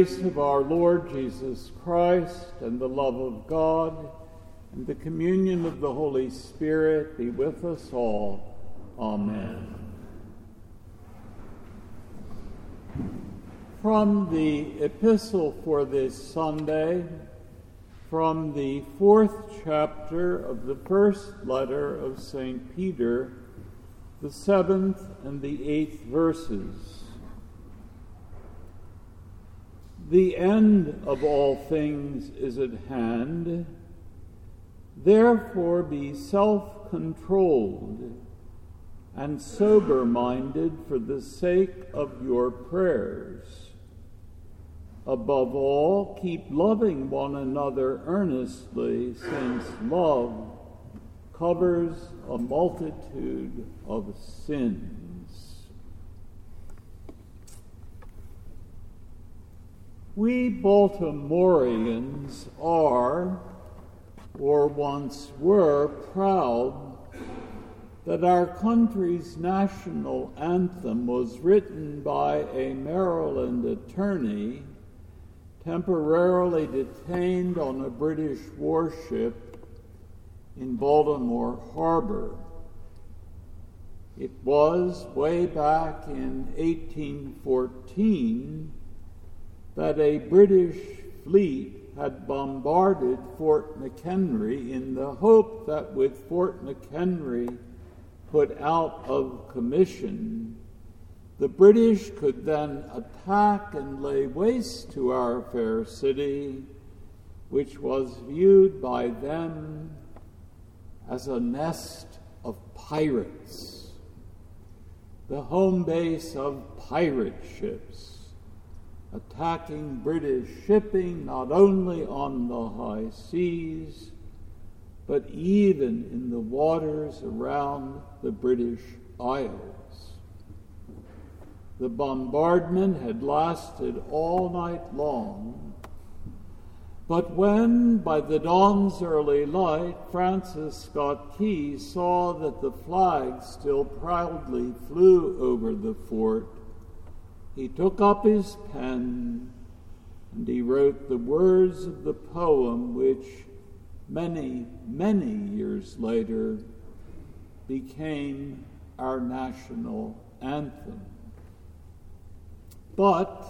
grace of our Lord Jesus Christ and the love of God and the communion of the Holy Spirit be with us all. Amen. From the epistle for this Sunday, from the 4th chapter of the first letter of St. Peter, the 7th and the 8th verses. The end of all things is at hand. Therefore be self-controlled and sober-minded for the sake of your prayers. Above all, keep loving one another earnestly, since love covers a multitude of sins. We Baltimoreans are, or once were, proud that our country's national anthem was written by a Maryland attorney temporarily detained on a British warship in Baltimore Harbor. It was way back in 1814 that a British fleet had bombarded Fort McHenry in the hope that with Fort McHenry put out of commission, the British could then attack and lay waste to our fair city, which was viewed by them as a nest of pirates, the home base of pirate ships, attacking British shipping not only on the high seas, but even in the waters around the British Isles. The bombardment had lasted all night long, but when, by the dawn's early light, Francis Scott Key saw that the flag still proudly flew over the fort, he took up his pen and he wrote the words of the poem which many, many years later became our national anthem. But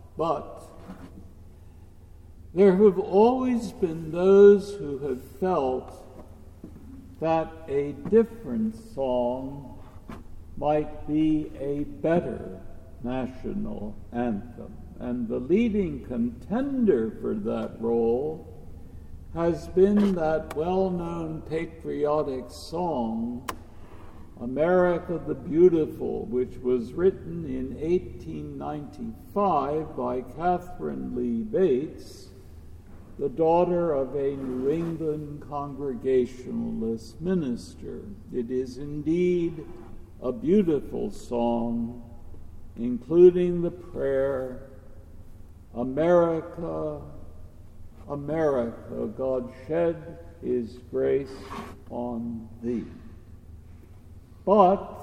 there have always been those who have felt that a different song might be a better national anthem. And the leading contender for that role has been that well-known patriotic song, America the Beautiful, which was written in 1895 by Catherine Lee Bates, the daughter of a New England Congregationalist minister. It is indeed a beautiful song, including the prayer, America, America, God shed his grace on thee. But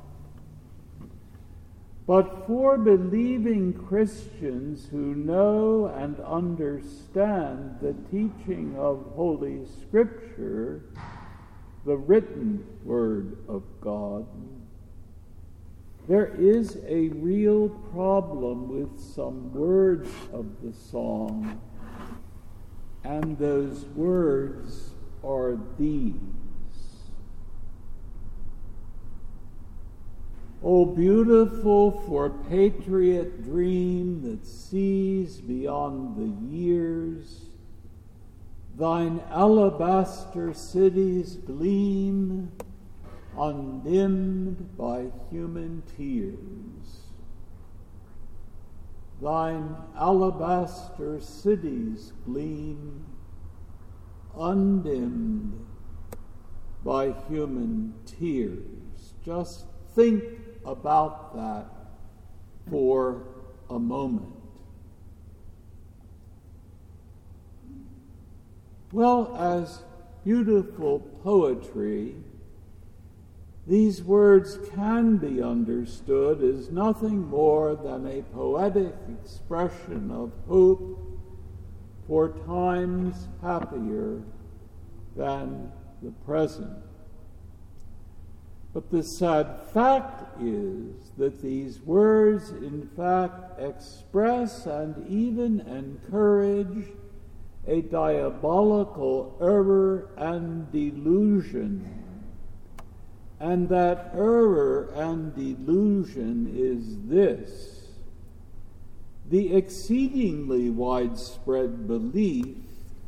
for believing Christians who know and understand the teaching of Holy Scripture, the written Word of God, there is a real problem with some words of the song, and those words are these. O beautiful for patriot dream that sees beyond the years, thine alabaster cities gleam, undimmed by human tears. Thine alabaster cities gleam, undimmed by human tears. Just think about that for a moment. Well, as beautiful poetry these words can be understood as nothing more than a poetic expression of hope for times happier than the present. But the sad fact is that these words, in fact, express and even encourage a diabolical error and delusion. And that error and delusion is this: the exceedingly widespread belief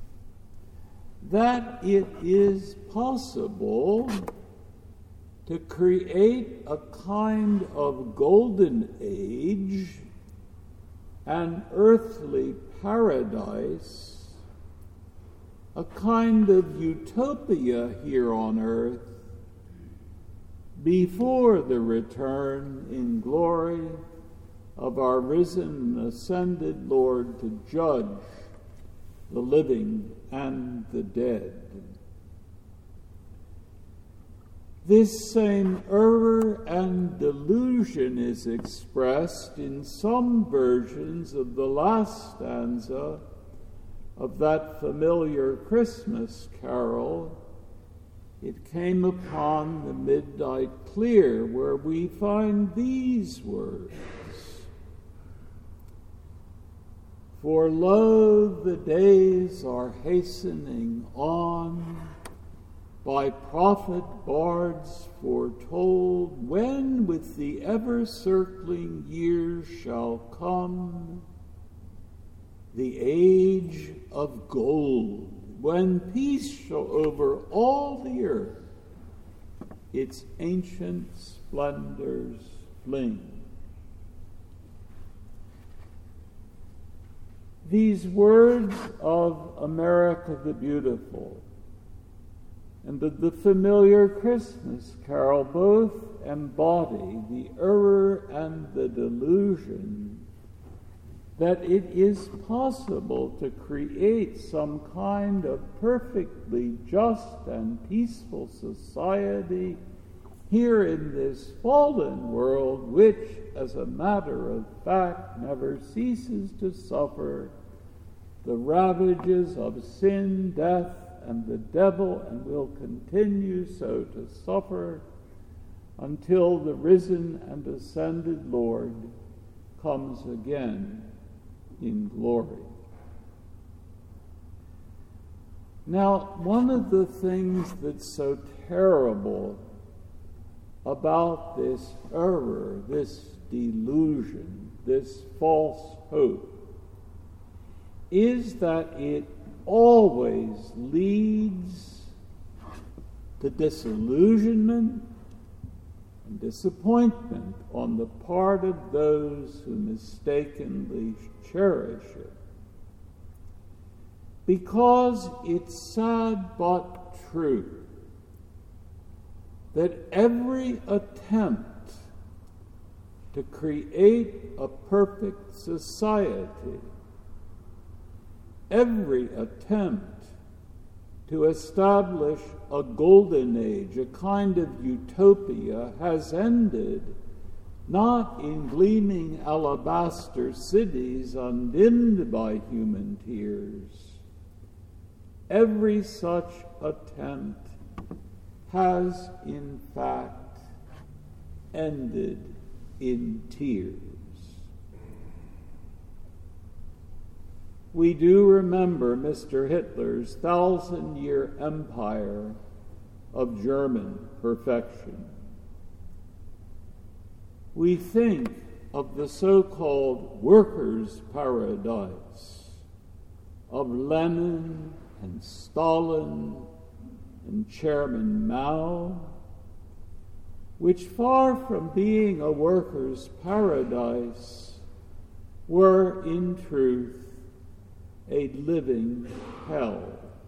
that it is possible to create a kind of golden age, an earthly paradise, a kind of utopia here on earth, before the return in glory of our risen and ascended Lord to judge the living and the dead. This same error and delusion is expressed in some versions of the last stanza of that familiar Christmas carol, "It Came Upon the Midnight Clear," where we find these words: "For lo, the days are hastening on, by prophet bards foretold, when with the ever-circling years shall come the age of gold, when peace shall over all the earth its ancient splendors fling." These words of America the Beautiful and the familiar Christmas carol both embody the error and the delusion that it is possible to create some kind of perfectly just and peaceful society here in this fallen world, which, as a matter of fact, never ceases to suffer the ravages of sin, death, and the devil, and will continue so to suffer until the risen and ascended Lord comes again in glory. Now, one of the things that's so terrible about this error, this delusion, this false hope, is that it always leads to disillusionment and disappointment on the part of those who mistakenly cherish it. Because it's sad but true that every attempt to create a perfect society, every attempt to establish a golden age, a kind of utopia, has ended not in gleaming alabaster cities undimmed by human tears. Every such attempt has, in fact, ended in tears. We do remember Mr. Hitler's 1,000-year empire of German perfection. We think of the so-called workers' paradise of Lenin and Stalin and Chairman Mao, which, far from being a workers' paradise, were in truth a living hell.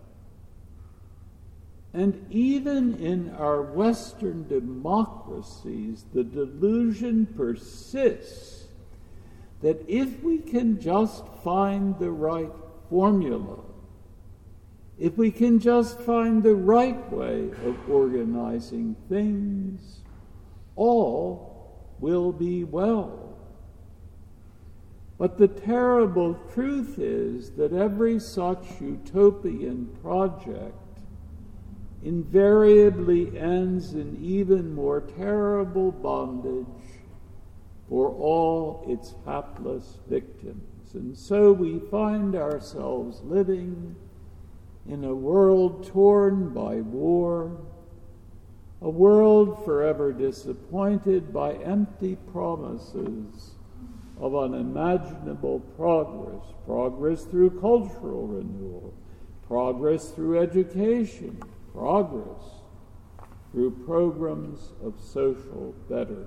And even in our Western democracies, the delusion persists that if we can just find the right formula, if we can just find the right way of organizing things, all will be well. But the terrible truth is that every such utopian project invariably ends in even more terrible bondage for all its hapless victims. And so we find ourselves living in a world torn by war, a world forever disappointed by empty promises of unimaginable progress through cultural renewal, progress through education, progress through programs of social betterment.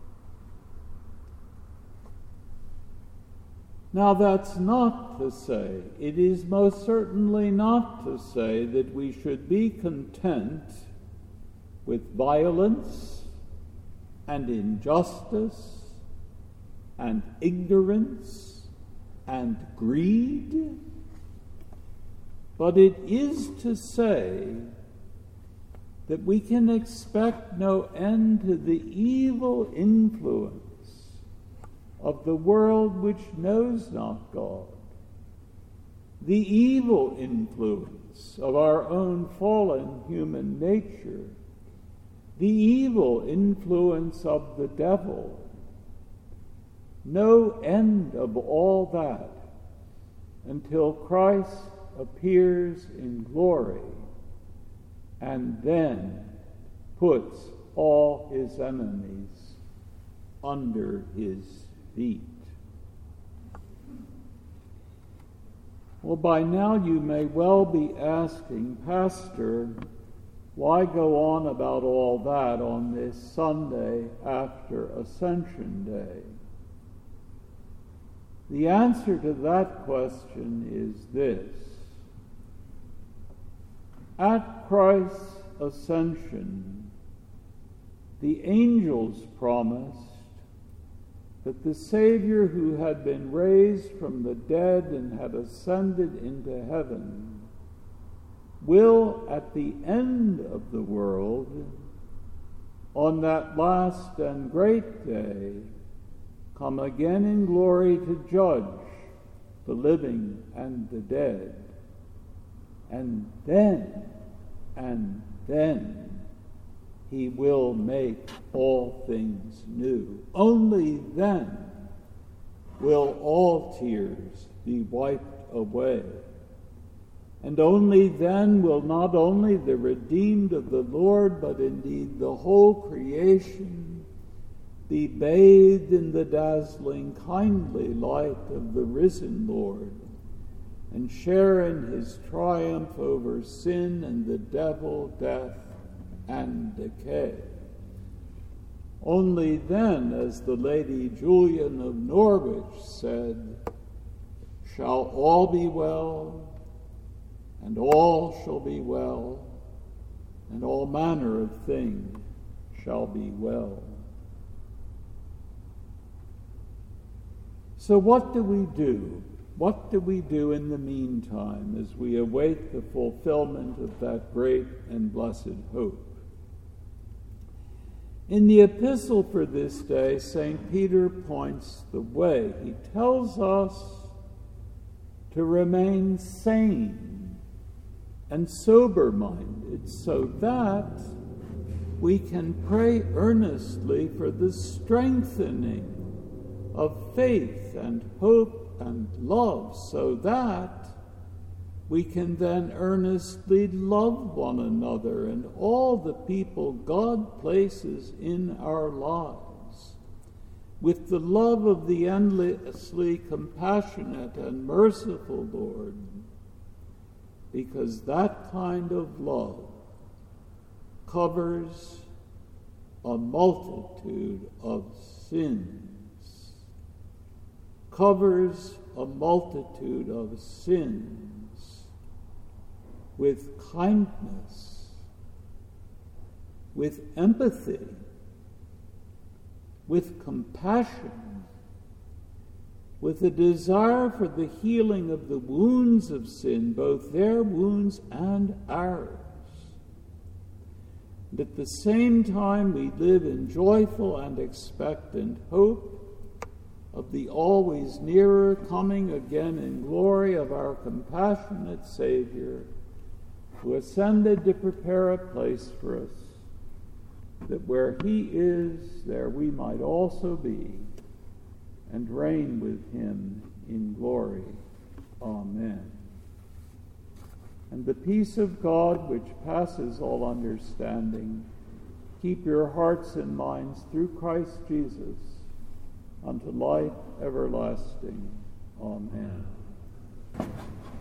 Now, that's not to say, it is most certainly not to say that we should be content with violence and injustice and ignorance and greed, but it is to say that we can expect no end to the evil influence of the world which knows not God, the evil influence of our own fallen human nature, the evil influence of the devil. No end of all that until Christ appears in glory and then puts all his enemies under his feet. Well, by now you may well be asking, Pastor, why go on about all that on this Sunday after Ascension Day? The answer to that question is this. At Christ's ascension, the angels promised that the Savior who had been raised from the dead and had ascended into heaven will, at the end of the world, on that last and great day, come again in glory to judge the living and the dead. And then he will make all things new. Only then will all tears be wiped away. And only then will not only the redeemed of the Lord, but indeed the whole creation be bathed in the dazzling, kindly light of the risen Lord, and share in his triumph over sin and the devil, death, and decay. Only then, as the Lady Julian of Norwich said, shall all be well, and all shall be well, and all manner of things shall be well. So what do we do? What do we do in the meantime as we await the fulfillment of that great and blessed hope? In the epistle for this day, St. Peter points the way. He tells us to remain sane and sober-minded so that we can pray earnestly for the strengthening of faith and hope and love, so that we can then earnestly love one another and all the people God places in our lives with the love of the endlessly compassionate and merciful Lord, because that kind of love covers a multitude of sins. Covers a multitude of sins with kindness, with empathy, with compassion, with a desire for the healing of the wounds of sin, both their wounds and ours. And at the same time, we live in joyful and expectant hope of the always nearer coming again in glory of our compassionate Savior, who ascended to prepare a place for us, that where he is, there we might also be, and reign with him in glory. Amen. And the peace of God, which passes all understanding, keep your hearts and minds through Christ Jesus unto life everlasting. Amen.